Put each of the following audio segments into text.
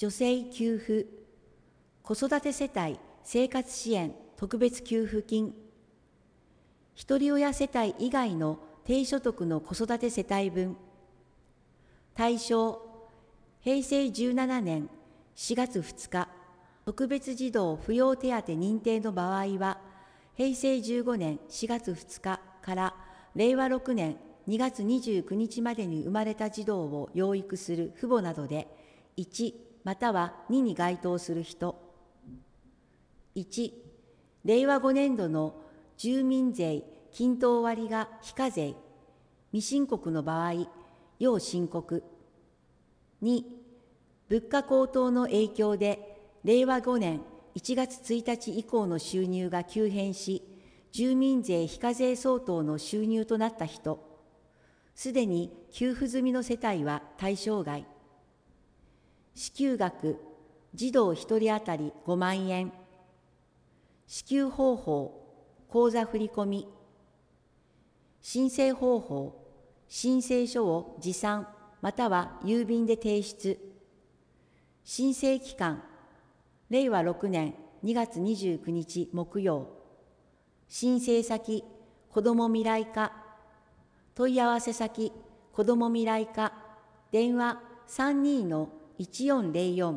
女性給付、子育て世帯生活支援特別給付金、ひとり親世帯以外の低所得の子育て世帯分、対象、平成17年4月2日、特別児童扶養手当認定の場合は、平成15年4月2日から令和6年2月29日までに生まれた児童を養育する父母などで、1または2に該当する人。1、令和5年度の住民税均等割が非課税、未申告の場合、要申告。2、物価高騰の影響で、令和5年1月1日以降の収入が急変し、住民税非課税相当の収入となった人、すでに給付済みの世帯は対象外。支給額、児童1人当たり5万円。支給方法、口座振込。申請方法、申請書を持参または郵便で提出。申請期間、令和6年2月29日木曜。申請先、こども未来課。問い合わせ先、こども未来課。電話32-1404。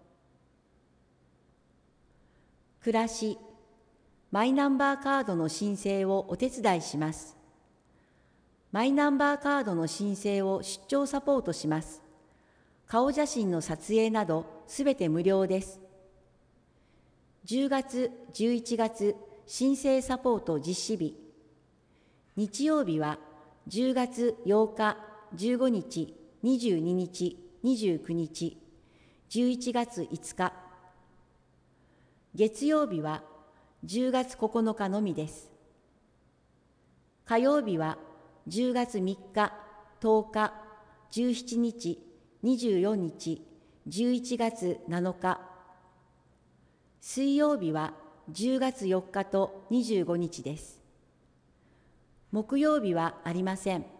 暮らし、マイナンバーカードの申請をお手伝いします。マイナンバーカードの申請を出張サポートします。顔写真の撮影などすべて無料です。10月、11月、申請サポート実施日。日曜日は10月8日、15日、22日、29日、11月5日。月曜日は10月9日のみです。火曜日は10月3日、10日、17日、24日、11月7日。水曜日は10月4日と25日です。木曜日はありません。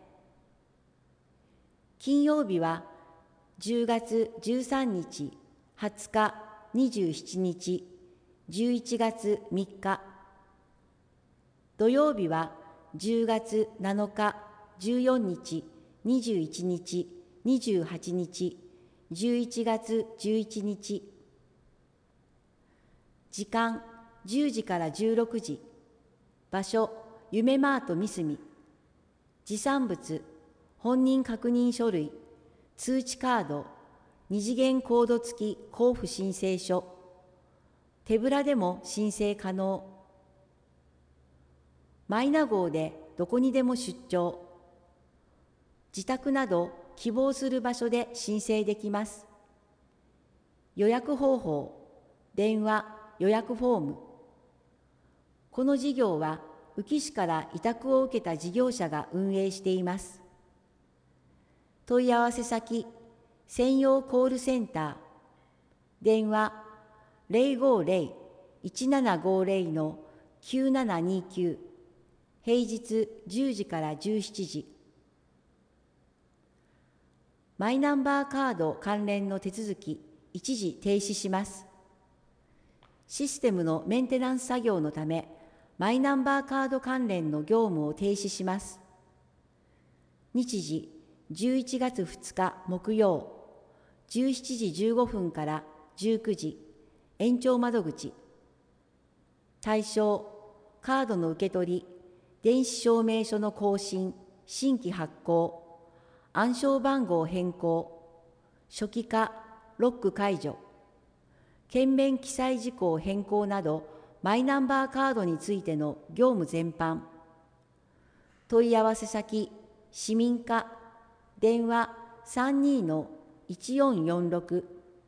金曜日は10月13日、20日、27日、11月3日。土曜日は10月7日、14日、21日、28日、11月11日。時間、10時から16時。場所、夢マート三隅。持参物、本人確認書類、通知カード、二次元コード付き交付申請書。手ぶらでも申請可能。マイナ号でどこにでも出張。自宅など希望する場所で申請できます。予約方法、電話、予約フォーム。この事業は宇城市から委託を受けた事業者が運営しています。問い合わせ先、専用コールセンター。電話050-1750-9729。平日10時から17時。マイナンバーカード関連の手続き、一時停止します。システムのメンテナンス作業のため、マイナンバーカード関連の業務を停止します。日時、11月2日木曜、17時15分から19時、延長窓口。対象、カードの受け取り、電子証明書の更新、新規発行、暗証番号変更、初期化、ロック解除、券面記載事項変更など、マイナンバーカードについての業務全般。問い合わせ先、市民課、電話32-1446。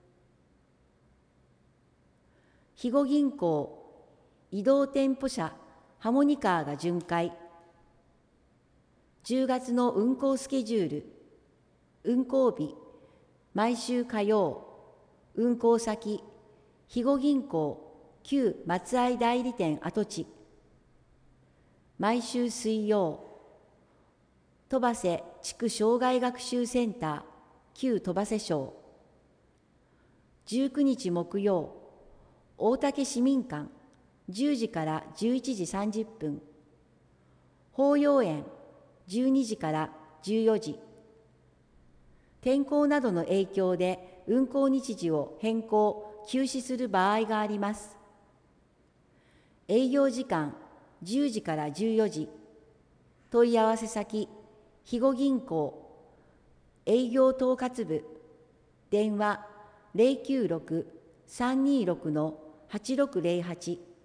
肥後銀行、移動店舗車、ハモニカーが巡回。10月の運行スケジュール。運行日、毎週火曜。運行先、肥後銀行、旧松合代理店跡地。毎週水曜。戸馳地区障害学習センター、旧戸馳小。 19日木曜、大竹市民館10時から11時30分、法要園12時から14時。天候などの影響で運行日時を変更・休止する場合があります。営業時間10時から14時。問い合わせ先、肥後銀行、営業統括部、電話096-326-8608